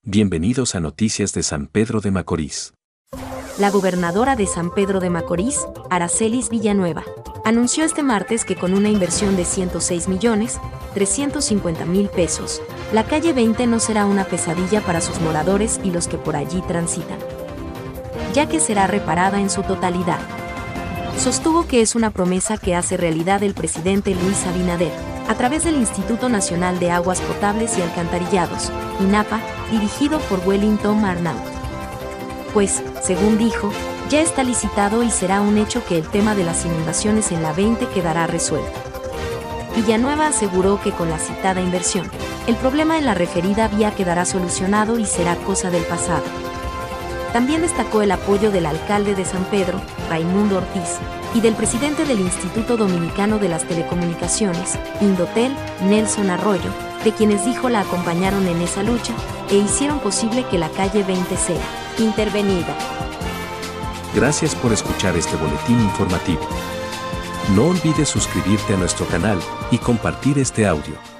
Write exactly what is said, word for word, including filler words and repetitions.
Bienvenidos a Noticias de San Pedro de Macorís. La gobernadora de San Pedro de Macorís, Aracelis Villanueva, anunció este martes que con una inversión de ciento seis millones trescientos cincuenta mil pesos, la calle veinte no será una pesadilla para sus moradores y los que por allí transitan, ya que será reparada en su totalidad. Sostuvo que es una promesa que hace realidad el presidente Luis Abinader, a través del Instituto Nacional de Aguas Potables y Alcantarillados, INAPA, dirigido por Wellington Arnaut. Pues, según dijo, ya está licitado y será un hecho que el tema de las inundaciones en la veinte quedará resuelto. Villanueva aseguró que con la citada inversión, el problema en la referida vía quedará solucionado y será cosa del pasado. También destacó el apoyo del alcalde de San Pedro, Raimundo Ortiz, y del presidente del Instituto Dominicano de las Telecomunicaciones, Indotel, Nelson Arroyo, de quienes dijo la acompañaron en esa lucha e hicieron posible que la calle veinte sea intervenida. Gracias por escuchar este boletín informativo. No olvides suscribirte a nuestro canal y compartir este audio.